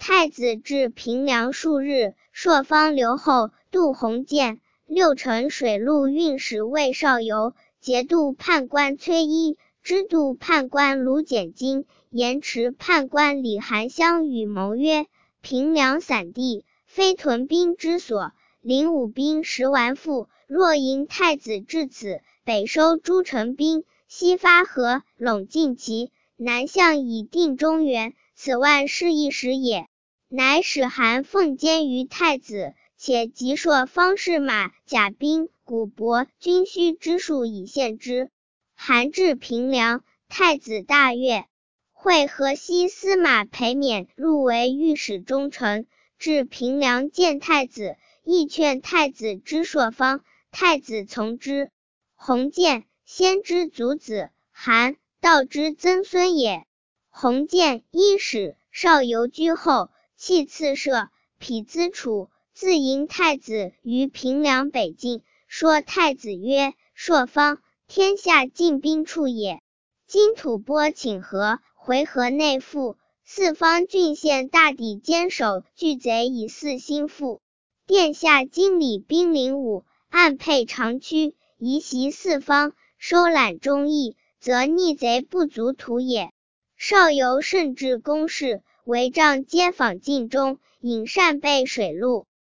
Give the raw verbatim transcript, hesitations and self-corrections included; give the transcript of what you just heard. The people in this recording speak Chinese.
太子至平凉数日，朔方留后，渡鸿渐。六成水陆运使魏少游，节度判官崔一，知度判官卢简金，盐池判官李含相与谋曰：平凉散地，非屯兵之所，领武兵十完复，若迎太子至此，北收诸城兵，西发河，陇尽齐，南向以定中原，此万事一时也。乃使韩奉监于太子，且急朔方士马、甲兵、鼓帛、军需之数以献之。韩至平凉，太子大悦，会河西司马裴冕入为御史中丞，至平凉见太子，亦劝太子之朔方，太子从之。鸿渐，先之族子，韩道之曾孙也。鸿渐一使少游居后，弃次射，匹兹楚，自迎太子于平凉北境，说太子曰：朔方，天下进兵处也。今吐蕃请和，回纥内附，四方郡县大抵坚守，拒贼以四心腹。殿下经理兵临武，暗配长驱，移袭四方，收揽忠义，则逆贼不足图也。少游甚至公事，为帐皆访晋中，引善备水陆。